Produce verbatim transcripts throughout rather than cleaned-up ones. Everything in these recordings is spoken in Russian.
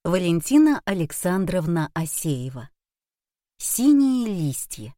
Валентина Александровна Асеева. Синие листья.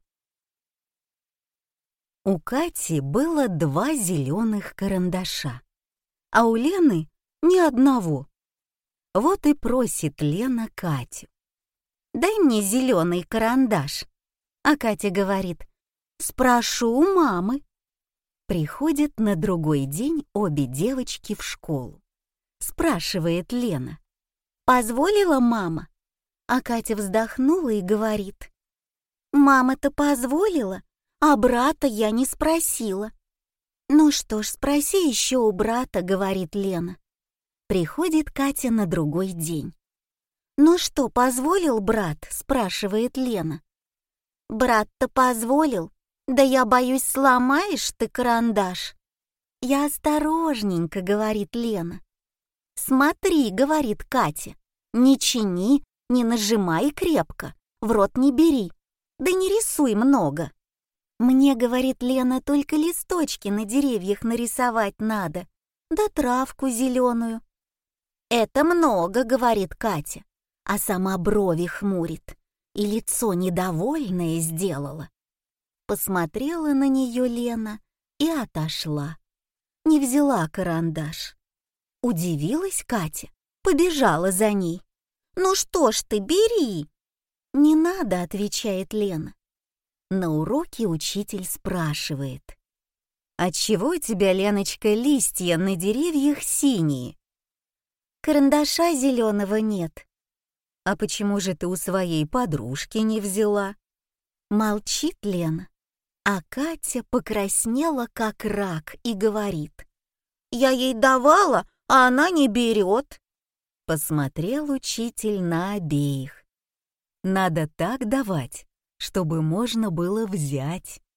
У Кати было два зеленых карандаша, а у Лены ни одного. Вот и просит Лена Катю: «Дай мне зеленый карандаш». А Катя говорит: «Спрошу у мамы». Приходят на другой день обе девочки в школу. Спрашивает Лена: «Позволила мама?» А Катя вздохнула и говорит: «Мама-то позволила, а брата я не спросила». «Ну что ж, спроси еще у брата», — говорит Лена. Приходит Катя на другой день. «Ну что, позволил брат?» — спрашивает Лена. «Брат-то позволил, да я боюсь, сломаешь ты карандаш». «Я осторожненько», — говорит Лена. «Смотри», — говорит Катя, — «не чини, не нажимай крепко, в рот не бери, да не рисуй много». «Мне, — говорит Лена, — только листочки на деревьях нарисовать надо, да травку зеленую». «Это много, — говорит Катя, а сама брови хмурит и лицо недовольное сделала». Посмотрела на нее Лена и отошла, не взяла карандаш. Удивилась Катя, побежала за ней. «Ну что ж ты, бери!» «Не надо, — отвечает Лена». На уроке учитель спрашивает: «Отчего у тебя, Леночка, листья на деревьях синие?» «Карандаша зеленого нет». «А почему же ты у своей подружки не взяла?» Молчит Лена, а Катя покраснела как рак и говорит: «Я ей давала, а она не берет». Посмотрел учитель на обеих. Надо так давать, чтобы можно было взять.